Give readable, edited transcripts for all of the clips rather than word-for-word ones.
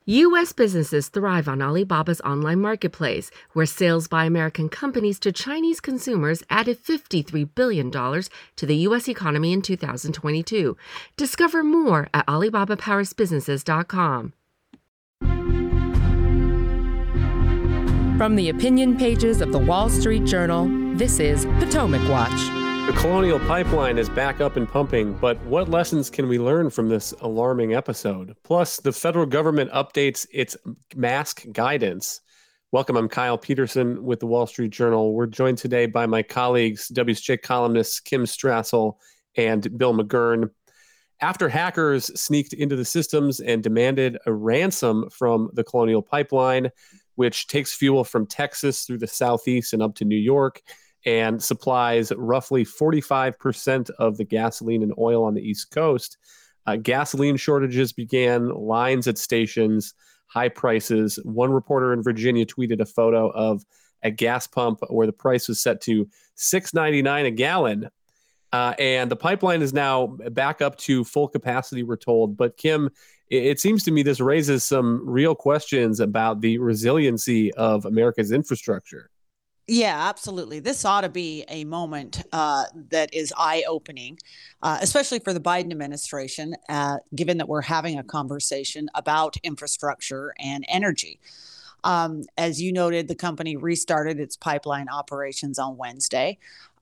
U.S. businesses thrive on Alibaba's online marketplace, where sales by American companies to Chinese consumers added $53 billion to the U.S. economy in 2022. Discover more at alibabapowersbusinesses.com. From the opinion pages of the Wall Street Journal, this is Potomac Watch. The Colonial Pipeline is back up and pumping, but what lessons can we learn from this alarming episode? Plus, the federal government updates its mask guidance. Welcome, I'm Kyle Peterson with the Wall Street Journal. We're joined today by my colleagues, WSJ columnists Kim Strassel and Bill McGurn. After hackers sneaked into the systems and demanded a ransom from the Colonial Pipeline, which takes fuel from Texas through the Southeast and up to New York, and supplies roughly 45% of the gasoline and oil on the East Coast. Gasoline shortages began, lines at stations, high prices. One reporter in Virginia tweeted a photo of a gas pump where the price was set to $6.99 a gallon. And the pipeline is now back up to full capacity, we're told. But Kim, it seems to me this raises some real questions about the resiliency of America's infrastructure. Yeah, absolutely. This ought to be a moment that is eye-opening, especially for the Biden administration, given that we're having a conversation about infrastructure and energy. As you noted, the company restarted its pipeline operations on Wednesday,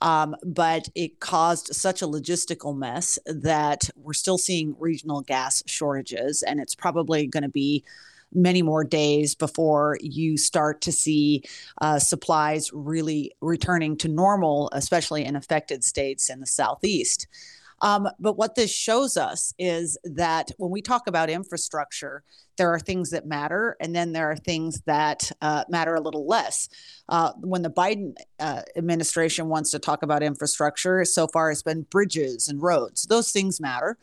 but it caused such a logistical mess that we're still seeing regional gas shortages, and it's probably going to be many more days before you start to see supplies really returning to normal, especially in affected states in the Southeast. But what this shows us is that when we talk about infrastructure, there are things that matter, and then there are things that matter a little less. When the Biden administration wants to talk about infrastructure, so far it's been bridges and roads. Those things matter.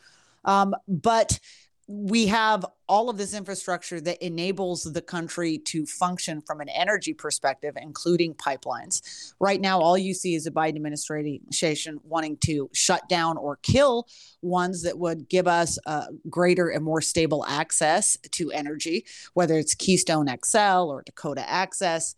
But we have all of this infrastructure that enables the country to function from an energy perspective, including pipelines. Right now, all you see is the Biden administration wanting to shut down or kill ones that would give us greater and more stable access to energy, whether it's Keystone XL or Dakota Access.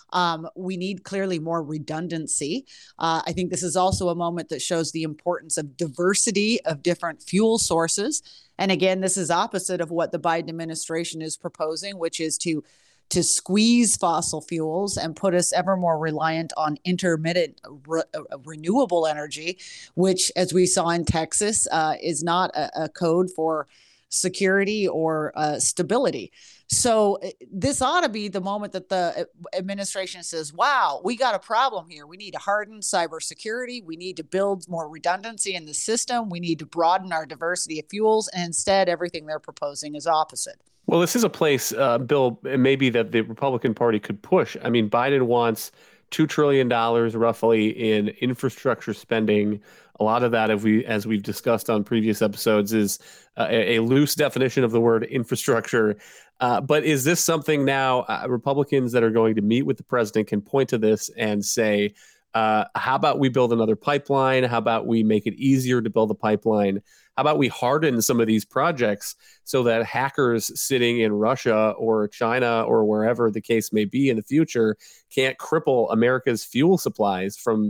We need clearly more redundancy. I think this is also a moment that shows the importance of diversity of different fuel sources. And again, this is opposite of what the Biden administration is proposing, which is to squeeze fossil fuels and put us ever more reliant on intermittent renewable energy, which, as we saw in Texas, is not a code for security or stability. So this ought to be the moment that the administration says, wow, we got a problem here. We need to harden cybersecurity. We need to build more redundancy in the system. We need to broaden our diversity of fuels. And instead, everything they're proposing is opposite. Well, this is a place, Bill, maybe that the Republican Party could push. I mean, Biden wants $2 trillion roughly in infrastructure spending. A lot of that, as we've discussed on previous episodes, is a loose definition of the word infrastructure. But is this something now Republicans that are going to meet with the president can point to this and say, how about we build another pipeline? How about we make it easier to build a pipeline? How about we harden some of these projects so that hackers sitting in Russia or China or wherever the case may be in the future can't cripple America's fuel supplies from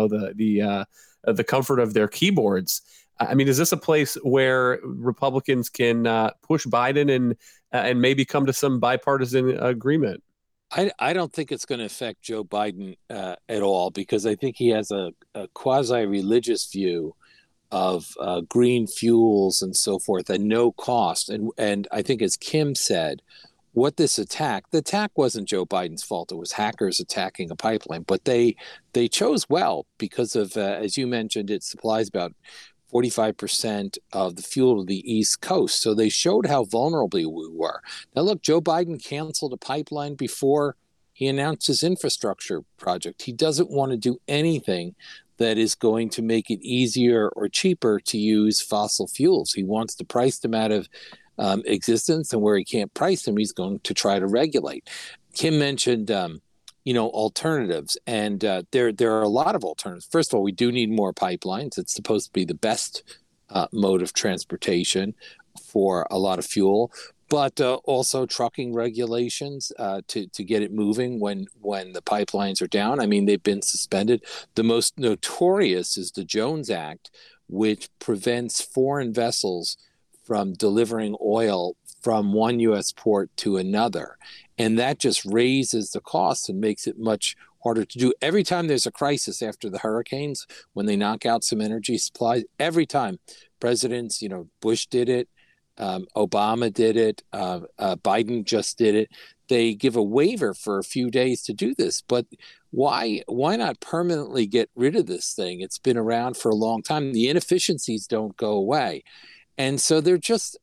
the comfort of their keyboards? I mean, is this a place where Republicans can push Biden and maybe come to some bipartisan agreement? I don't think it's going to affect Joe Biden at all, because I think he has a quasi-religious view of green fuels and so forth at no cost. And I think, as Kim said, the attack wasn't Joe Biden's fault. It was hackers attacking a pipeline. But they chose well because of, as you mentioned, it supplies about 45% of the fuel to the East Coast. So they showed how vulnerable we were. Now, look, Joe Biden canceled a pipeline before he announced his infrastructure project. He doesn't want to do anything that is going to make it easier or cheaper to use fossil fuels. He wants to price them out of existence, and where he can't price them, he's going to try to regulate. Kim mentioned alternatives, and there are a lot of alternatives. First of all, we do need more pipelines. It's supposed to be the best mode of transportation for a lot of fuel. but also trucking regulations to get it moving when the pipelines are down. I mean, they've been suspended. The most notorious is the Jones Act, which prevents foreign vessels from delivering oil from one U.S. port to another. And that just raises the cost and makes it much harder to do. Every time there's a crisis after the hurricanes, when they knock out some energy supplies, every time presidents, Bush did it, Obama did it, Biden just did it. They give a waiver for a few days to do this, but why not permanently get rid of this thing? It's been around for a long time. The inefficiencies don't go away. And so they're just,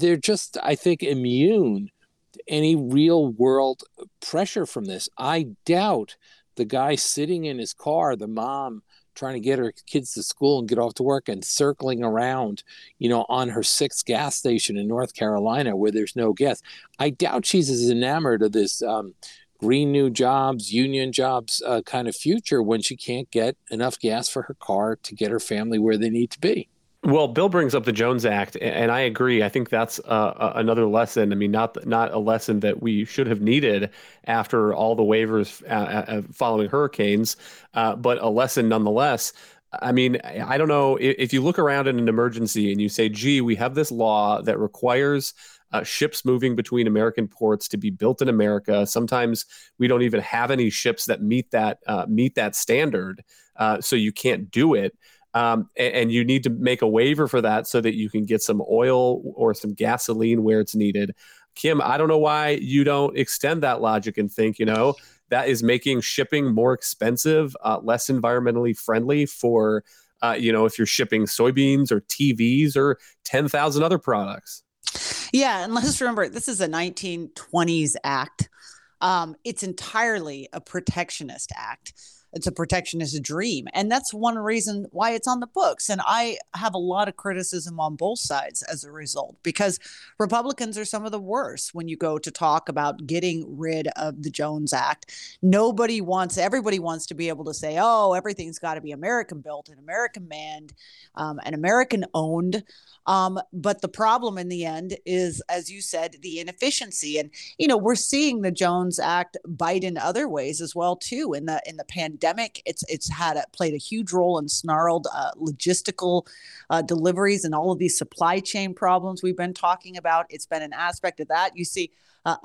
I think, immune to any real world pressure from this. I doubt the guy sitting in his car, the mom trying to get her kids to school and get off to work and circling around, on her sixth gas station in North Carolina where there's no gas. I doubt she's as enamored of this green new jobs, union jobs kind of future when she can't get enough gas for her car to get her family where they need to be. Well, Bill brings up the Jones Act, and I agree. I think that's another lesson. I mean, not a lesson that we should have needed after all the waivers following hurricanes, but a lesson nonetheless. I mean, I don't know if you look around in an emergency and you say, gee, we have this law that requires ships moving between American ports to be built in America. Sometimes we don't even have any ships that meet that standard, so you can't do it. And you need to make a waiver for that so that you can get some oil or some gasoline where it's needed. Kim, I don't know why you don't extend that logic and think, that is making shipping more expensive, less environmentally friendly for, if you're shipping soybeans or TVs or 10,000 other products. Yeah. And let's remember, this is a 1920s act. It's entirely a protectionist act. It's a protectionist dream. And that's one reason why it's on the books. And I have a lot of criticism on both sides as a result, because Republicans are some of the worst when you go to talk about getting rid of the Jones Act. Everybody wants to be able to say, oh, everything's got to be American built and American manned and American owned. But the problem in the end is, as you said, the inefficiency. And, we're seeing the Jones Act bite in other ways as well, too. In the pandemic, it's played a huge role in snarled logistical deliveries and all of these supply chain problems we've been talking about. It's been an aspect of that. You see,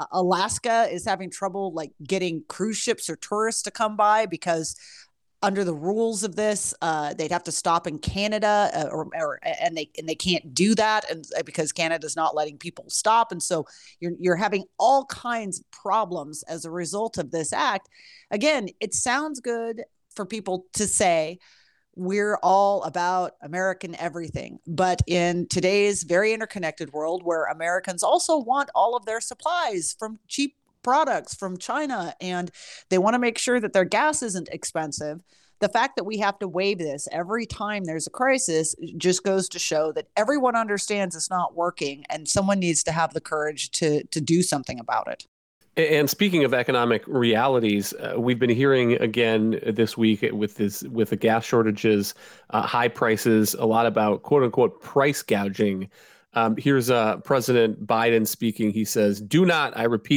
Alaska is having trouble getting cruise ships or tourists to come by because under the rules of this, they'd have to stop in Canada, and they can't do that, and because Canada's not letting people stop, and so you're having all kinds of problems as a result of this act. Again, it sounds good for people to say we're all about American everything, but in today's very interconnected world, where Americans also want all of their supplies from cheap products from China, and they want to make sure that their gas isn't expensive. The fact that we have to waive this every time there's a crisis just goes to show that everyone understands it's not working, and someone needs to have the courage to do something about it. And speaking of economic realities, we've been hearing again this week with the gas shortages, high prices, a lot about quote unquote price gouging. Here's President Biden speaking. He says, do not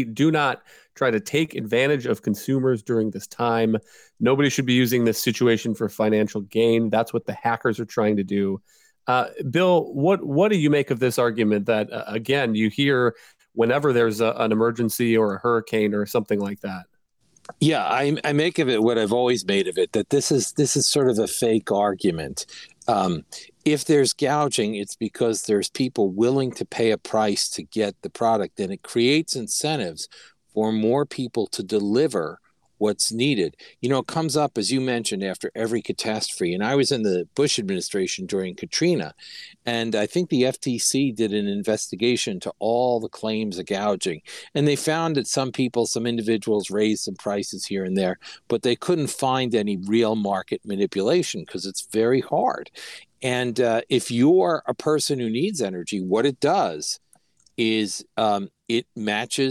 try to take advantage of consumers during this time. Nobody should be using this situation for financial gain. That's what the hackers are trying to do. Bill, what do you make of this argument that, again, you hear whenever there's an emergency or a hurricane or something like that? Yeah, I make of it what I've always made of it, that this is sort of a fake argument. If there's gouging, it's because there's people willing to pay a price to get the product, and it creates incentives for more people to deliver what's needed. It comes up, as you mentioned, after every catastrophe. And I was in the Bush administration during Katrina, and I think the FTC did an investigation to all the claims of gouging. And they found that some individuals raised some prices here and there, but they couldn't find any real market manipulation because it's very hard. And if you're a person who needs energy, what it does is it matches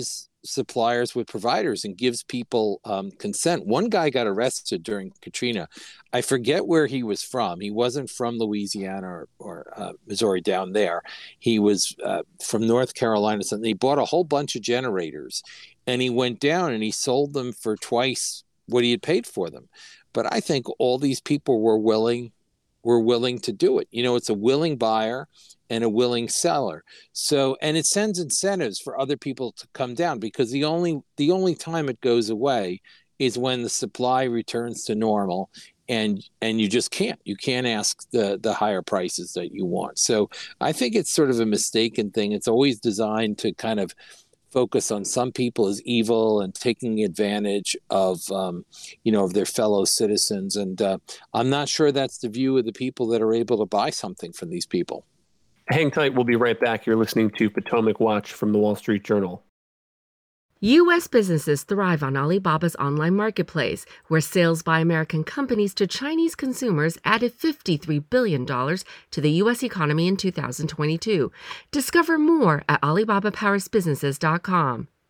suppliers with providers and gives people consent. One guy got arrested during Katrina. I forget where he was from. He wasn't from Louisiana or Missouri down there. He was from North Carolina. Something. He bought a whole bunch of generators, and he went down and he sold them for twice what he had paid for them. But I think all these people were willing to do it. It's a willing buyer and a willing seller. So, and it sends incentives for other people to come down, because the only time it goes away is when the supply returns to normal, and you just can't ask the higher prices that you want. So I think it's sort of a mistaken thing. It's always designed to kind of focus on some people as evil and taking advantage of of their fellow citizens. And I'm not sure that's the view of the people that are able to buy something from these people. Hang tight. We'll be right back. You're listening to Potomac Watch from the Wall Street Journal. U.S. businesses thrive on Alibaba's online marketplace, where sales by American companies to Chinese consumers added $53 billion to the U.S. economy in 2022. Discover more at alibabaparisbusinesses.com.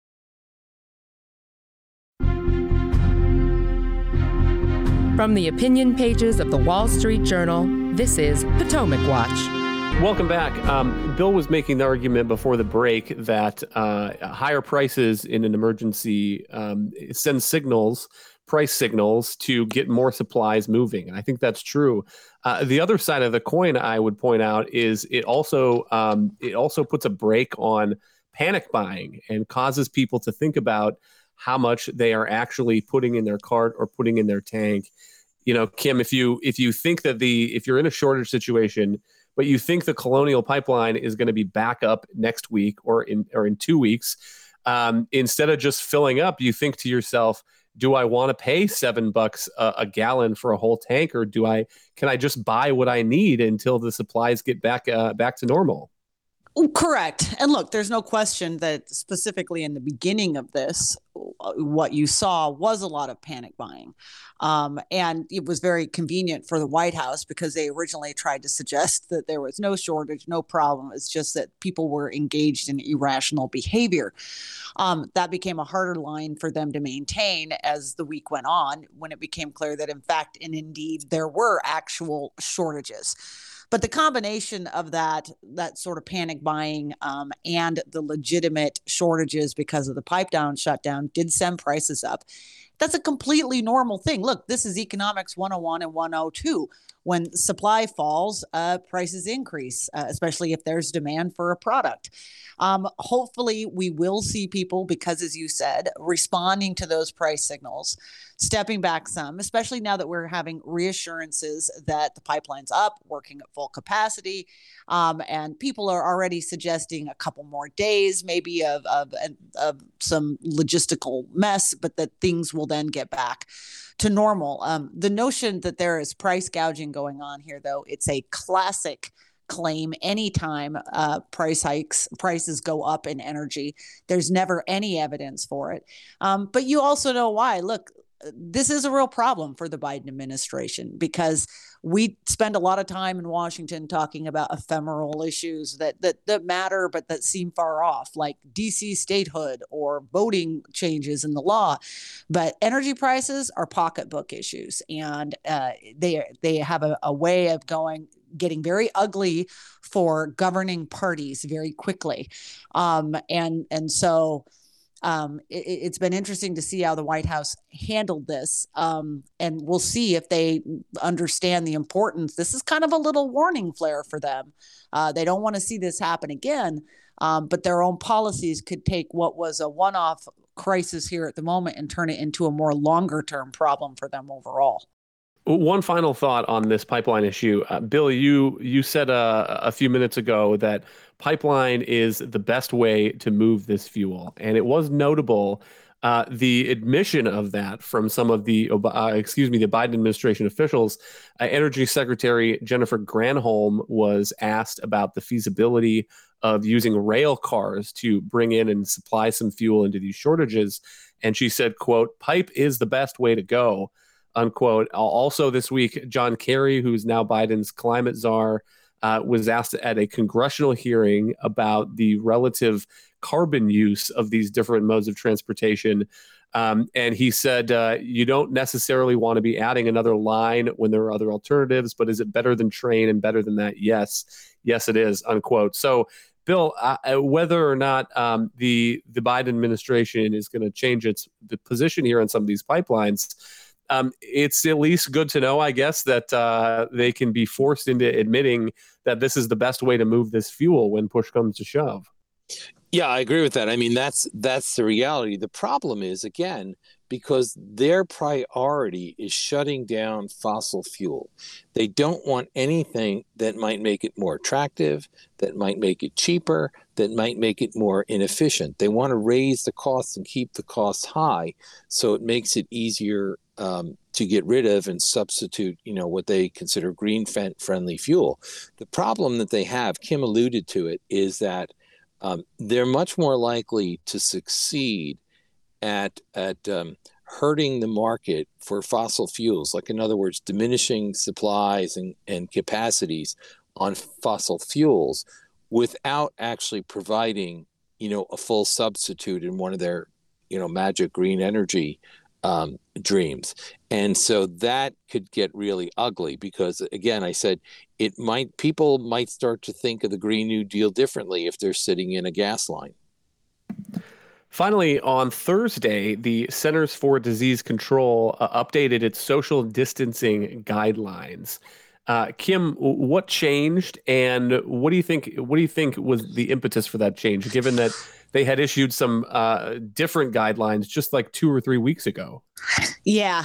From the opinion pages of the Wall Street Journal, this is Potomac Watch. Welcome back. Bill was making the argument before the break that higher prices in an emergency send price signals to get more supplies moving. And I think that's true. The other side of the coin I would point out is it also puts a brake on panic buying and causes people to think about how much they are actually putting in their cart or putting in their tank. Kim, if you think that if you're in a shortage situation, but you think the Colonial Pipeline is going to be back up next week or in 2 weeks, instead of just filling up, you think to yourself, do I want to pay $7 a gallon for a whole tank, or can I just buy what I need until the supplies get back to normal? Correct. And look, there's no question that specifically in the beginning of this, what you saw was a lot of panic buying. And it was very convenient for the White House, because they originally tried to suggest that there was no shortage, no problem. It's just that people were engaged in irrational behavior. That became a harder line for them to maintain as the week went on, when it became clear that, in fact, and indeed, there were actual shortages. But the combination of that sort of panic buying and the legitimate shortages because of the pipeline shutdown did send prices up. That's a completely normal thing. Look, this is economics 101 and 102. When supply falls, prices increase, especially if there's demand for a product. Hopefully, we will see people, because, as you said, responding to those price signals, stepping back some, especially now that we're having reassurances that the pipeline's up, working at full capacity. And people are already suggesting a couple more days, maybe of some logistical mess, but that things will then get back to normal. The notion that there is price gouging going on here, though, it's a classic claim. Anytime prices go up in energy, there's never any evidence for it. But you also know why. Look, this is a real problem for the Biden administration, because we spend a lot of time in Washington talking about ephemeral issues that matter, but that seem far off, like DC statehood or voting changes in the law. But energy prices are pocketbook issues, and they have a way of getting very ugly for governing parties very quickly. So it's been interesting to see how the White House handled this. And we'll see if they understand the importance. This is kind of a little warning flare for them. They don't want to see this happen again, but their own policies could take what was a one-off crisis here at the moment and turn it into a more longer-term problem for them overall. One final thought on this pipeline issue. Bill, you said a few minutes ago that pipeline is the best way to move this fuel. And it was notable, the admission of that from some of the Biden administration officials. Energy Secretary Jennifer Granholm was asked about the feasibility of using rail cars to bring in and supply some fuel into these shortages. And she said, quote, "Pipe is the best way to go," unquote. Also this week, John Kerry, who's now Biden's climate czar, was asked at a congressional hearing about the relative carbon use of these different modes of transportation. And he said, you don't necessarily want to be adding another line when there are other alternatives, but is it better than train and better than that? Yes, it is, unquote. So, Bill, whether or not the Biden administration is going to change the position here on some of these pipelines, it's at least good to know, I guess, that they can be forced into admitting that this is the best way to move this fuel when push comes to shove. Yeah, I agree with that. I mean, that's the reality. The problem is, again, because their priority is shutting down fossil fuel. They don't want anything that might make it more attractive, that might make it cheaper, that might make it more inefficient. They want to raise the costs and keep the costs high, so it makes it easier to get rid of and substitute, what they consider green-friendly fuel. The problem that they have, Kim alluded to it, is that they're much more likely to succeed at hurting the market for fossil fuels, like, in other words, diminishing supplies and capacities on fossil fuels without actually providing, a full substitute in one of their, magic green energy dreams. And so that could get really ugly because, again, I said people might start to think of the Green New Deal differently if they're sitting in a gas line. Finally, on Thursday, the Centers for Disease Control updated its social distancing guidelines. Kim, what changed, and what do you think was the impetus for that change, given that they had issued some different guidelines just like 2 or 3 weeks ago? Yeah.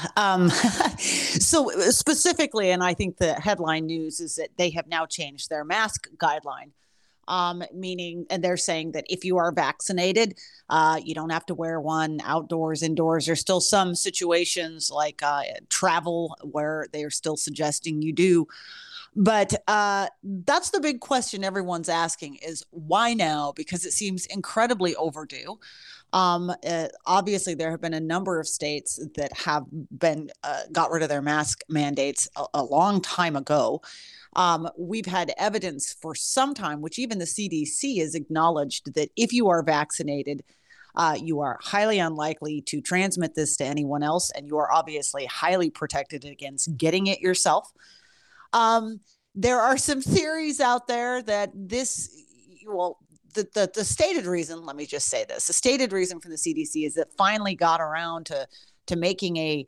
So specifically, and I think the headline news is that they have now changed their mask guideline. Meaning, and they're saying that if you are vaccinated, you don't have to wear one outdoors, indoors. There's still some situations like travel where they are still suggesting you do. But that's the big question everyone's asking is why now? Because it seems incredibly overdue. Obviously, there have been a number of states that have been got rid of their mask mandates a long time ago. We've had evidence for some time, which even the CDC has acknowledged, that if you are vaccinated, you are highly unlikely to transmit this to anyone else, and you are obviously highly protected against getting it yourself. There are some theories out there that the stated reason, let me just say this, the stated reason for the CDC is that finally got around to making a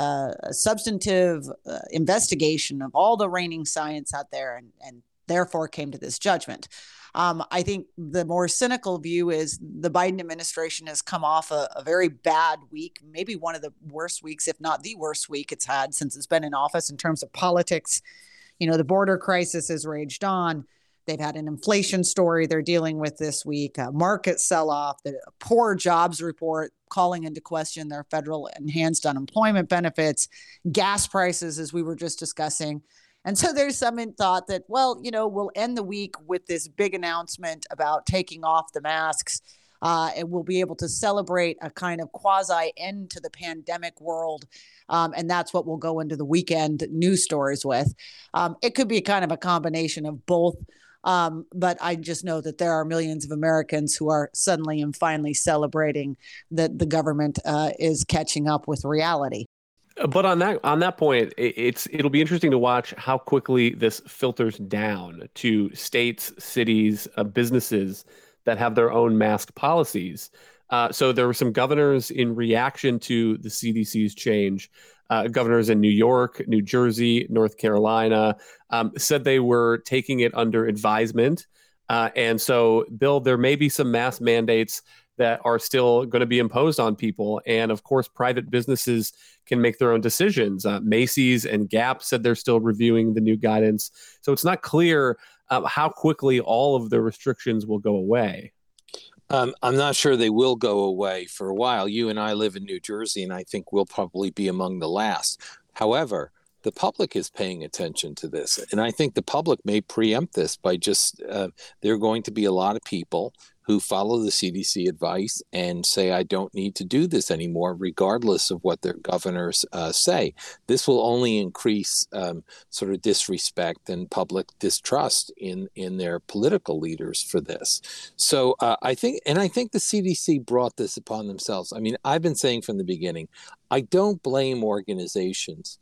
substantive investigation of all the reigning science out there and therefore came to this judgment. I think the more cynical view is the Biden administration has come off a very bad week, maybe one of the worst weeks, if not the worst week it's had since it's been in office in terms of politics. The border crisis has raged on. They've had an inflation story they're dealing with this week, a market sell-off, the poor jobs report calling into question their federal enhanced unemployment benefits, gas prices, as we were just discussing. And so there's some thought that, we'll end the week with this big announcement about taking off the masks, and we'll be able to celebrate a kind of quasi end to the pandemic world. And that's what we'll go into the weekend news stories with. It could be kind of a combination of both. But I just know that there are millions of Americans who are suddenly and finally celebrating that the government is catching up with reality. But on that point, it'll be interesting to watch how quickly this filters down to states, cities, businesses that have their own mask policies. So there were some governors in reaction to the CDC's change. Governors in New York, New Jersey, North Carolina said they were taking it under advisement. And so, Bill, there may be some mask mandates that are still going to be imposed on people. And of course, private businesses can make their own decisions. Macy's and Gap said they're still reviewing the new guidance. So it's not clear how quickly all of the restrictions will go away. I'm not sure they will go away for a while. You and I live in New Jersey, and I think we'll probably be among the last. However, the public is paying attention to this, and I think the public may preempt this by just there are going to be a lot of people who follow the CDC advice and say, I don't need to do this anymore, regardless of what their governors say. This will only increase sort of disrespect and public distrust in their political leaders for this. So I think the CDC brought this upon themselves. I mean, I've been saying from the beginning, I don't blame organizations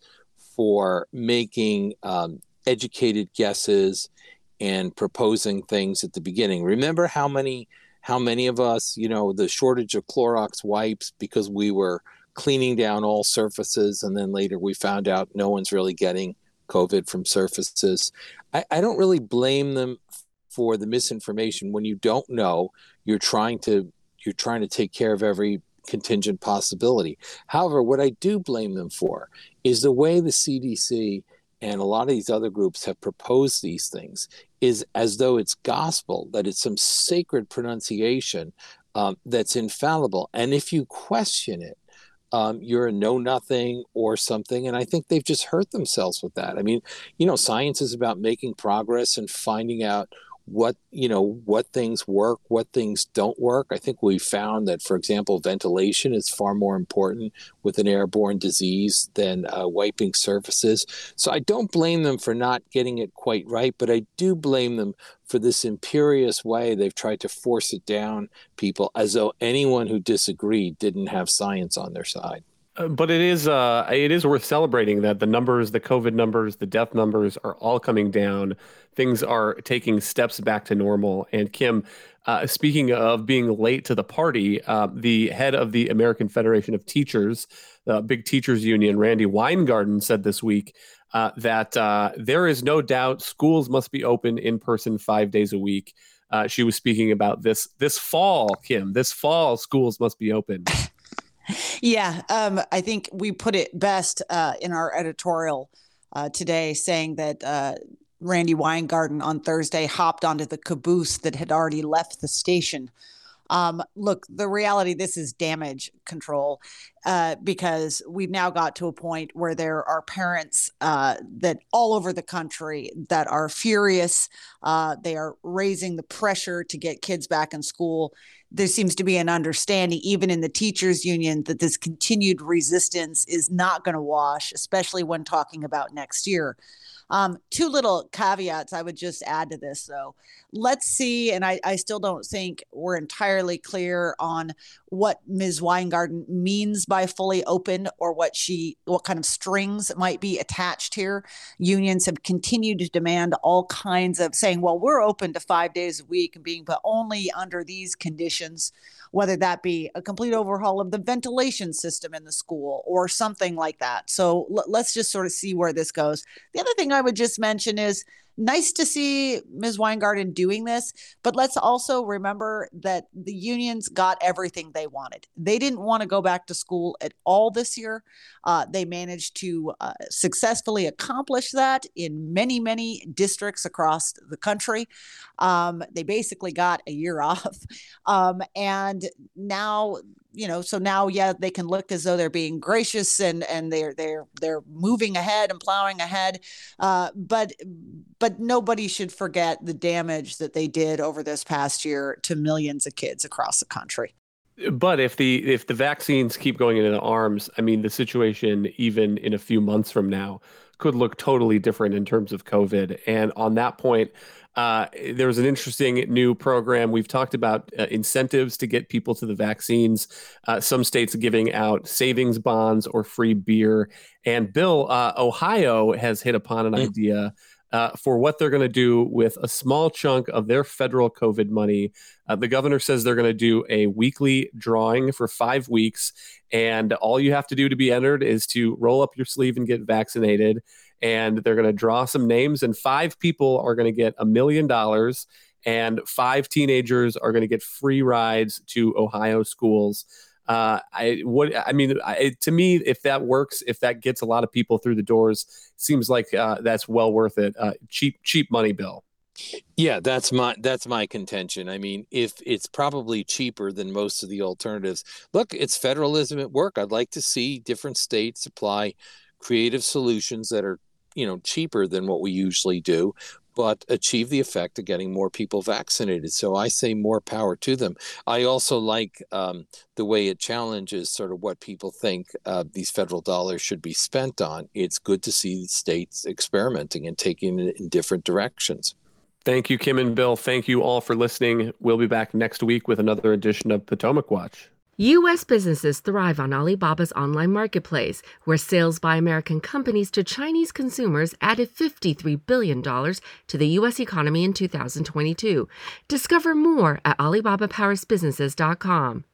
for making educated guesses and proposing things at the beginning. Remember how many of us, the shortage of Clorox wipes because we were cleaning down all surfaces, and then later we found out no one's really getting COVID from surfaces. I don't really blame them for the misinformation. When you don't know, you're trying to take care of every contingent possibility. However, what I do blame them for is the way the CDC and a lot of these other groups have proposed these things is as though it's gospel, that it's some sacred pronunciation that's infallible. And if you question it, you're a know-nothing or something. And I think they've just hurt themselves with that. I mean, science is about making progress and finding out what things work, what things don't work. I think we found that, for example, ventilation is far more important with an airborne disease than wiping surfaces. So I don't blame them for not getting it quite right, but I do blame them for this imperious way they've tried to force it down people, as though anyone who disagreed didn't have science on their side. But it is worth celebrating that the numbers, the COVID numbers, the death numbers are all coming down. Things are taking steps back to normal. And Kim, speaking of being late to the party, the head of the American Federation of Teachers, the big teachers union, Randi Weingarten, said this week that there is no doubt schools must be open in person 5 days a week. She was speaking about this fall, Kim. This fall, schools must be open. Yeah, I think we put it best in our editorial today, saying that Randi Weingarten on Thursday hopped onto the caboose that had already left the station. Look, the reality, this is damage control because we've now got to a point where there are parents that all over the country that are furious. They are raising the pressure to get kids back in school. There seems to be an understanding, even in the teachers union, that this continued resistance is not going to wash, especially when talking about next year. Two little caveats I would just add to this, though. Let's see, and I still don't think we're entirely clear on what Ms. Weingarten means by fully open or what kind of strings might be attached here. Unions have continued to demand all kinds of saying, well, we're open to 5 days a week and but only under these conditions, whether that be a complete overhaul of the ventilation system in the school or something like that. So let's just sort of see where this goes. The other thing I would just mention is nice to see Ms. Weingarten doing this, but let's also remember that the unions got everything they wanted. They didn't want to go back to school at all this year. They managed to successfully accomplish that in many, many districts across the country. They basically got a year off. And now, they can look as though they're being gracious and they're moving ahead and plowing ahead. But nobody should forget the damage that they did over this past year to millions of kids across the country. But if the vaccines keep going into the arms, I mean, the situation even in a few months from now could look totally different in terms of COVID. And on that point, there's an interesting new program. We've talked about incentives to get people to the vaccines. Some states giving out savings bonds or free beer. And Bill, Ohio has hit upon an idea for what they're going to do with a small chunk of their federal COVID money. The governor says they're going to do a weekly drawing for 5 weeks. And all you have to do to be entered is to roll up your sleeve and get vaccinated. And they're going to draw some names, and 5 people are going to get $1 million, and 5 teenagers are going to get free rides to Ohio schools. To me, if that works, if that gets a lot of people through the doors, seems like that's well worth it. Cheap money, Bill. Yeah, that's my contention. I mean, if it's probably cheaper than most of the alternatives. Look, it's federalism at work. I'd like to see different states apply creative solutions that are cheaper than what we usually do. but achieve the effect of getting more people vaccinated. So I say more power to them. I also like the way it challenges sort of what people think these federal dollars should be spent on. It's good to see states experimenting and taking it in different directions. Thank you, Kim and Bill. Thank you all for listening. We'll be back next week with another edition of Potomac Watch. U.S. businesses thrive on Alibaba's online marketplace, where sales by American companies to Chinese consumers added $53 billion to the U.S. economy in 2022. Discover more at AlibabaPowersBusinesses.com.